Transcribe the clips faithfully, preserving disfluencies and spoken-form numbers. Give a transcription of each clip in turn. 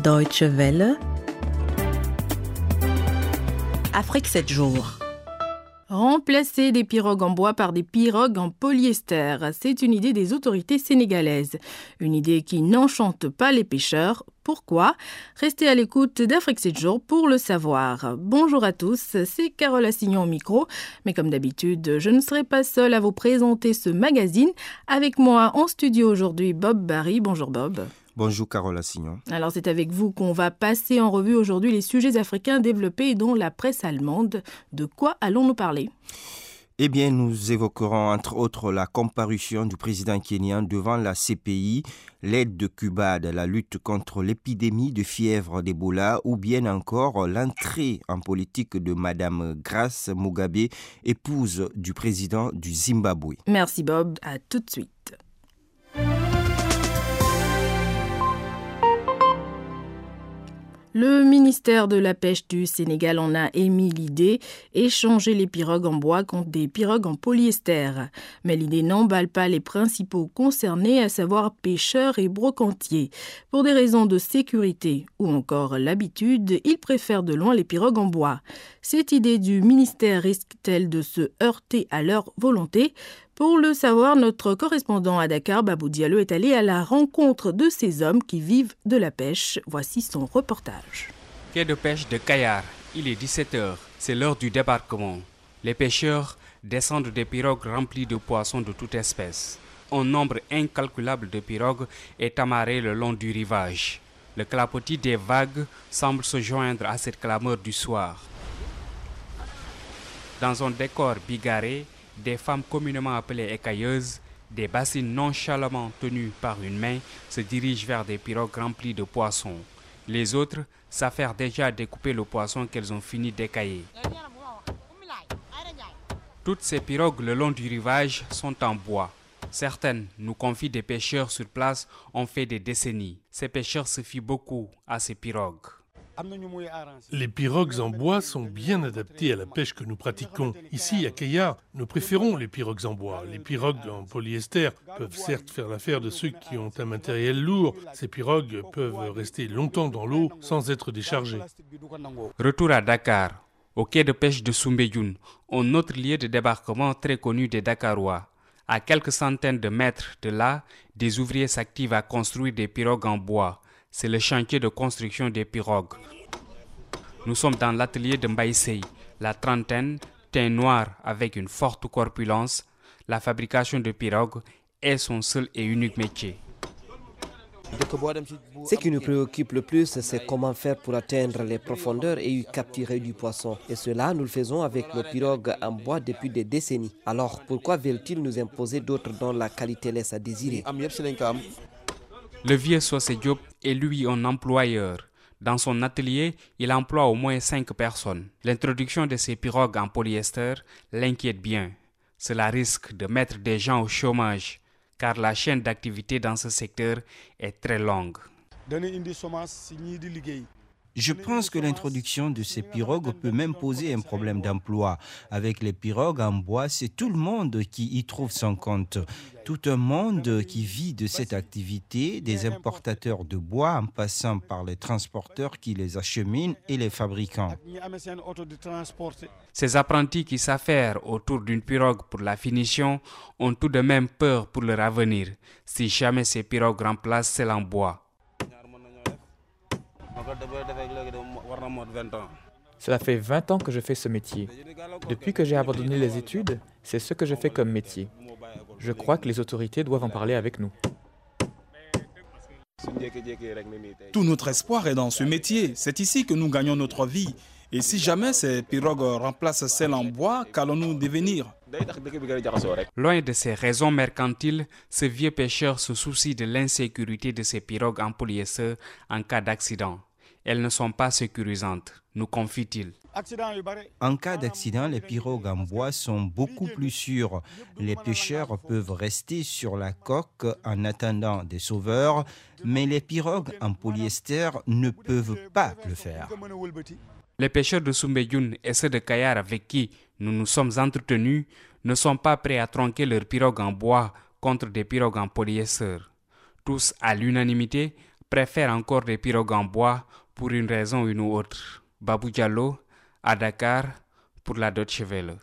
Deutsche Welle. Afrique sept jours. Remplacer des pirogues en bois par des pirogues en polyester, c'est une idée des autorités sénégalaises. Une idée qui n'enchante pas les pêcheurs. Pourquoi ? Restez à l'écoute d'Afrique sept jours pour le savoir. Bonjour à tous, c'est Carole Assignon au micro. Mais comme d'habitude, je ne serai pas seule à vous présenter ce magazine. Avec moi en studio aujourd'hui, Bob Barry. Bonjour Bob. Bonjour Carole Assignon. Alors c'est avec vous qu'on va passer en revue aujourd'hui les sujets africains développés dans la presse allemande. De quoi allons-nous parler ? Eh bien, nous évoquerons entre autres la comparution du président kényan devant la C P I, l'aide de Cuba à la lutte contre l'épidémie de fièvre d'Ebola ou bien encore l'entrée en politique de Madame Grace Mugabe, épouse du président du Zimbabwe. Merci Bob, à tout de suite. Le ministère de la Pêche du Sénégal en a émis l'idée, échanger les pirogues en bois contre des pirogues en polyester. Mais l'idée n'emballe pas les principaux concernés, à savoir pêcheurs et brocantiers. Pour des raisons de sécurité ou encore l'habitude, ils préfèrent de loin les pirogues en bois. Cette idée du ministère risque-t-elle de se heurter à leur volonté ? Pour le savoir, notre correspondant à Dakar, Babou Diallo, est allé à la rencontre de ces hommes qui vivent de la pêche. Voici son reportage. Quai de pêche de Kayar, il est dix-sept heures, c'est l'heure du débarquement. Les pêcheurs descendent des pirogues remplies de poissons de toute espèce. Un nombre incalculable de pirogues est amarré le long du rivage. Le clapotis des vagues semble se joindre à cette clameur du soir. Dans un décor bigarré, des femmes communément appelées écailleuses, des bassines nonchalamment tenues par une main, se dirigent vers des pirogues remplies de poissons. Les autres s'affairent déjà à découper le poisson qu'elles ont fini d'écailler. Toutes ces pirogues le long du rivage sont en bois. Certaines, nous confient des pêcheurs sur place, ont fait des décennies. Ces pêcheurs se fient beaucoup à ces pirogues. Les pirogues en bois sont bien adaptées à la pêche que nous pratiquons. Ici, à Kayar, nous préférons les pirogues en bois. Les pirogues en polyester peuvent certes faire l'affaire de ceux qui ont un matériel lourd. Ces pirogues peuvent rester longtemps dans l'eau sans être déchargées. Retour à Dakar, au quai de pêche de Soumbédioune, un autre lieu de débarquement très connu des Dakarois. À quelques centaines de mètres de là, des ouvriers s'activent à construire des pirogues en bois. C'est le chantier de construction des pirogues. Nous sommes dans l'atelier de Mbaïsei, la trentaine, teint noir avec une forte corpulence. La fabrication de pirogues est son seul et unique métier. Ce qui nous préoccupe le plus, c'est comment faire pour atteindre les profondeurs et y capturer du poisson. Et cela, nous le faisons avec nos pirogues en bois depuis des décennies. Alors, pourquoi veulent-ils nous imposer d'autres dont la qualité laisse à désirer ? Le vieux Sosé Diop est lui un employeur. Dans son atelier, il emploie au moins cinq personnes. L'introduction de ces pirogues en polyester l'inquiète bien. Cela risque de mettre des gens au chômage, car la chaîne d'activité dans ce secteur est très longue. Je pense que l'introduction de ces pirogues peut même poser un problème d'emploi. Avec les pirogues en bois, c'est tout le monde qui y trouve son compte. Tout un monde qui vit de cette activité, des importateurs de bois en passant par les transporteurs qui les acheminent et les fabricants. Ces apprentis qui s'affairent autour d'une pirogue pour la finition ont tout de même peur pour leur avenir, si jamais ces pirogues remplacent celles en bois. Cela fait vingt ans que je fais ce métier. Depuis que j'ai abandonné les études, c'est ce que je fais comme métier. Je crois que les autorités doivent en parler avec nous. Tout notre espoir est dans ce métier. C'est ici que nous gagnons notre vie. Et si jamais ces pirogues remplacent celles en bois, qu'allons-nous devenir ? Loin de ces raisons mercantiles, ce vieux pêcheur se soucie de l'insécurité de ces pirogues en polyester en cas d'accident. Elles ne sont pas sécurisantes, nous confie-t-il. En cas d'accident, les pirogues en bois sont beaucoup plus sûres. Les pêcheurs peuvent rester sur la coque en attendant des sauveurs, mais les pirogues en polyester ne peuvent pas le faire. Les pêcheurs de Soumbédioune et ceux de Kayar avec qui nous nous sommes entretenus ne sont pas prêts à tronquer leurs pirogues en bois contre des pirogues en polyester. Tous, à l'unanimité, préfèrent encore des pirogues en bois pour une raison ou une autre. Babou Diallo, à Dakar, pour la Deutsche Welle.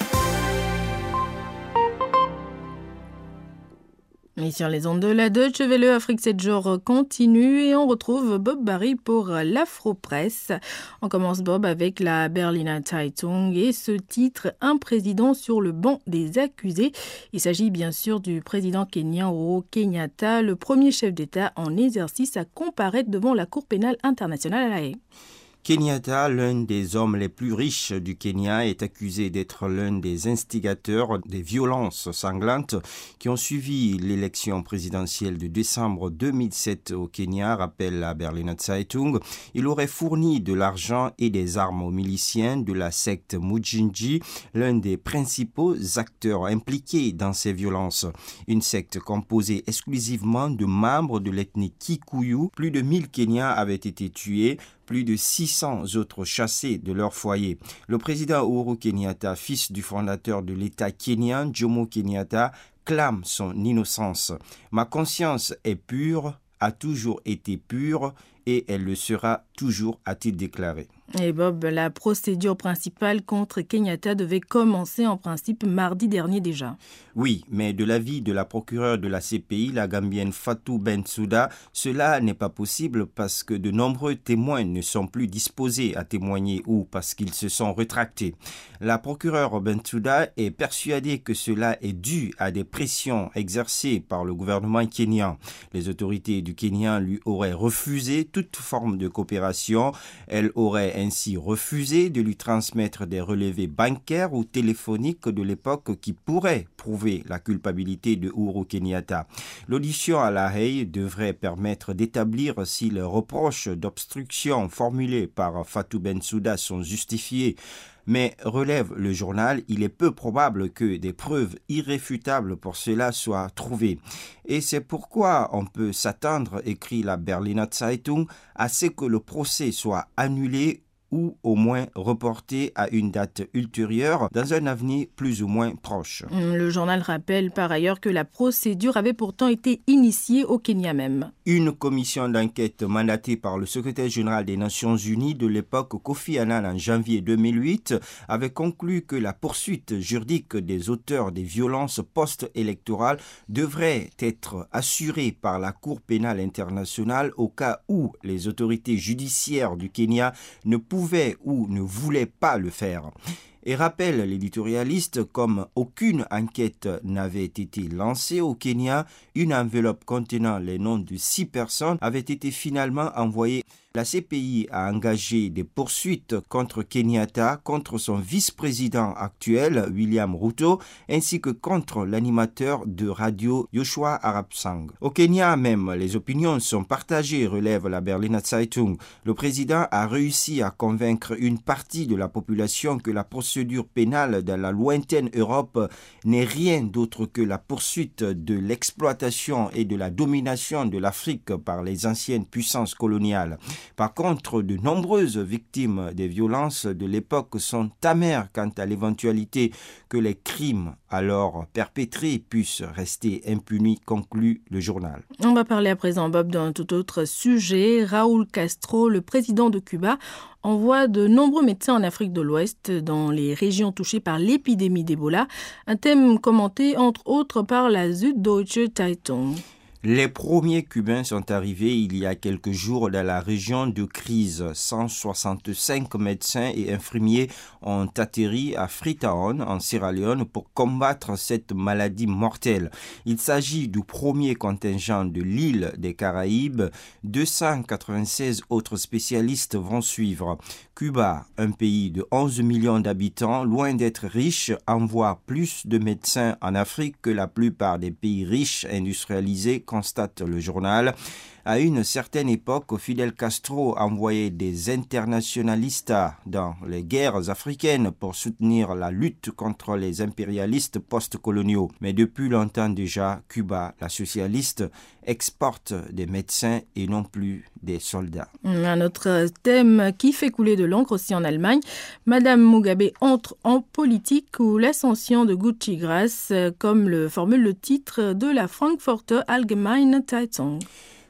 Et sur les ondes de la Deutsche Welle, Afrique sept jours continue et on retrouve Bob Barry pour l'Afro-Presse. On commence, Bob, avec la Berliner Zeitung et ce titre « Un président sur le banc des accusés ». Il s'agit bien sûr du président kenyan Uhuru Kenyatta, le premier chef d'État en exercice à comparaître devant la Cour pénale internationale à La Haye. Kenyatta, l'un des hommes les plus riches du Kenya, est accusé d'être l'un des instigateurs des violences sanglantes qui ont suivi l'élection présidentielle de décembre deux mille sept au Kenya, rappelle la Berliner Zeitung. Il aurait fourni de l'argent et des armes aux miliciens de la secte Mujinji, l'un des principaux acteurs impliqués dans ces violences. Une secte composée exclusivement de membres de l'ethnie Kikuyu. Plus de mille Kenyans avaient été tués, plus de six cents autres chassés de leur foyer. Le président Uhuru Kenyatta, fils du fondateur de l'État kenyan, Jomo Kenyatta, clame son innocence. « Ma conscience est pure, a toujours été pure et elle le sera toujours », a-t-il déclaré. Et Bob, la procédure principale contre Kenyatta devait commencer en principe mardi dernier déjà. Oui, mais de l'avis de la procureure de la C P I, la Gambienne Fatou Bensouda, cela n'est pas possible parce que de nombreux témoins ne sont plus disposés à témoigner ou parce qu'ils se sont rétractés. La procureure Bensouda est persuadée que cela est dû à des pressions exercées par le gouvernement kenyan. Les autorités du Kenya lui auraient refusé toute forme de coopération. Elle aurait ainsi refusé de lui transmettre des relevés bancaires ou téléphoniques de l'époque qui pourraient prouver la culpabilité de Uhuru Kenyatta. L'audition à La Haye devrait permettre d'établir si les reproches d'obstruction formulés par Fatou Bensouda sont justifiés. Mais, relève le journal, il est peu probable que des preuves irréfutables pour cela soient trouvées. Et c'est pourquoi on peut s'attendre, écrit la Berliner Zeitung, à ce que le procès soit annulé ou au moins reporté à une date ultérieure dans un avenir plus ou moins proche. Le journal rappelle par ailleurs que la procédure avait pourtant été initiée au Kenya même. Une commission d'enquête mandatée par le secrétaire général des Nations Unies de l'époque, Kofi Annan, en janvier deux mille huit, avait conclu que la poursuite juridique des auteurs des violences post-électorales devrait être assurée par la Cour pénale internationale au cas où les autorités judiciaires du Kenya ne pouvaient pouvaient ou ne voulaient pas le faire. Et rappelle l'éditorialiste, comme aucune enquête n'avait été lancée au Kenya, une enveloppe contenant les noms de six personnes avait été finalement envoyée. La C P I a engagé des poursuites contre Kenyatta, contre son vice-président actuel, William Ruto, ainsi que contre l'animateur de radio Joshua Arabsang. Au Kenya même, les opinions sont partagées, relève la Berliner Zeitung. Le président a réussi à convaincre une partie de la population que la procédure pénale dans la lointaine Europe n'est rien d'autre que la poursuite de l'exploitation et de la domination de l'Afrique par les anciennes puissances coloniales. Par contre, de nombreuses victimes des violences de l'époque sont amères quant à l'éventualité que les crimes alors perpétrés puissent rester impunis, conclut le journal. On va parler à présent, Bob, d'un tout autre sujet. Raúl Castro, le président de Cuba, envoie de nombreux médecins en Afrique de l'Ouest, dans les régions touchées par l'épidémie d'Ebola, un thème commenté entre autres par la Süddeutsche Zeitung. Les premiers Cubains sont arrivés il y a quelques jours dans la région de crise. cent soixante-cinq médecins et infirmiers ont atterri à Freetown, en Sierra Leone, pour combattre cette maladie mortelle. Il s'agit du premier contingent de l'île des Caraïbes. deux cent quatre-vingt-seize autres spécialistes vont suivre. Cuba, un pays de onze millions d'habitants, loin d'être riche, envoie plus de médecins en Afrique que la plupart des pays riches industrialisés, constate le journal. À une certaine époque, Fidel Castro envoyait des internationalistes dans les guerres africaines pour soutenir la lutte contre les impérialistes post-coloniaux. Mais depuis longtemps déjà, Cuba, la socialiste, exporte des médecins et non plus des soldats. Un autre thème qui fait couler de l'encre aussi en Allemagne. Madame Mugabe entre en politique ou l'ascension de Gucci Grass, comme le formule le titre de la Frankfurter Allgemeine Zeitung.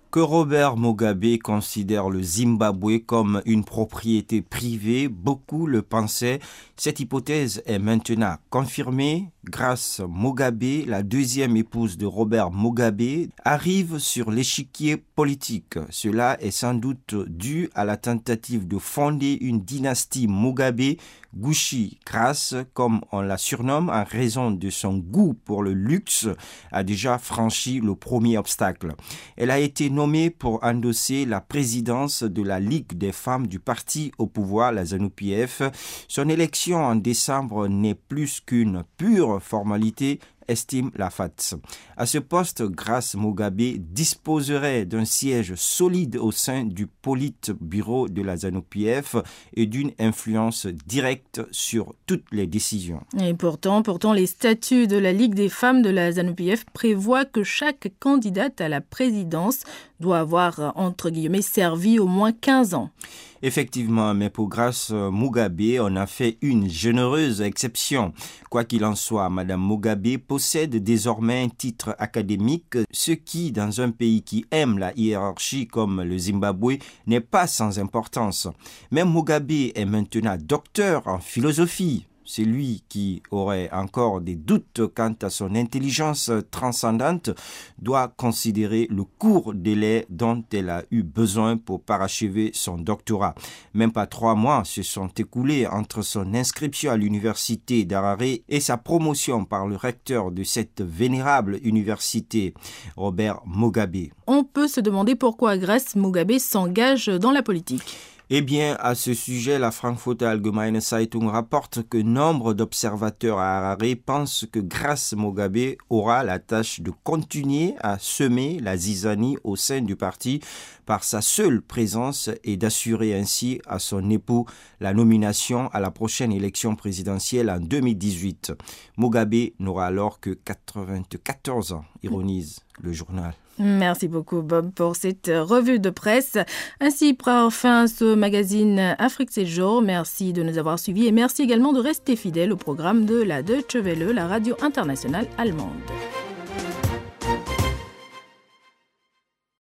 Que Robert Mugabe considère le Zimbabwe comme une propriété privée, beaucoup le pensaient. Cette hypothèse est maintenant confirmée. Grace Mugabe, la deuxième épouse de Robert Mugabe, arrive sur l'échiquier politique. Cela est sans doute dû à la tentative de fonder une dynastie Mugabe. Gushi Grace, comme on la surnomme en raison de son goût pour le luxe, a déjà franchi le premier obstacle. Elle a été nommée pour endosser la présidence de la Ligue des femmes du parti au pouvoir, la ZANU-P F. Son élection en décembre n'est plus qu'une pure formalité, estime la F A T S. À ce poste, Grace Mugabe disposerait d'un siège solide au sein du Politburo de la ZANU-P F et d'une influence directe sur toutes les décisions. Et pourtant, pourtant, les statuts de la Ligue des femmes de la ZANU-P F prévoient que chaque candidate à la présidence doit avoir, entre guillemets, servi au moins quinze ans. Effectivement, mais pour Grace Mugabe, on a fait une généreuse exception. Quoi qu'il en soit, Madame Mugabe possède désormais un titre académique, ce qui, dans un pays qui aime la hiérarchie comme le Zimbabwe, n'est pas sans importance. Même Mugabe est maintenant docteur en philosophie. C'est lui qui aurait encore des doutes quant à son intelligence transcendante, doit considérer le court délai dont elle a eu besoin pour parachever son doctorat. Même pas trois mois se sont écoulés entre son inscription à l'université d'Harare et sa promotion par le recteur de cette vénérable université, Robert Mugabe. On peut se demander pourquoi Grace Mugabe s'engage dans la politique. Eh bien, à ce sujet, la Frankfurter Allgemeine Zeitung rapporte que nombre d'observateurs à Harare pensent que Grace Mugabe aura la tâche de continuer à semer la zizanie au sein du parti par sa seule présence et d'assurer ainsi à son époux la nomination à la prochaine élection présidentielle en deux mille dix-huit. Mugabe n'aura alors que quatre-vingt-quatorze ans, ironise le journal. Merci beaucoup Bob pour cette revue de presse. Ainsi prend fin ce magazine Afrique sept jours. Merci de nous avoir suivis et merci également de rester fidèles au programme de la Deutsche Welle, la radio internationale allemande.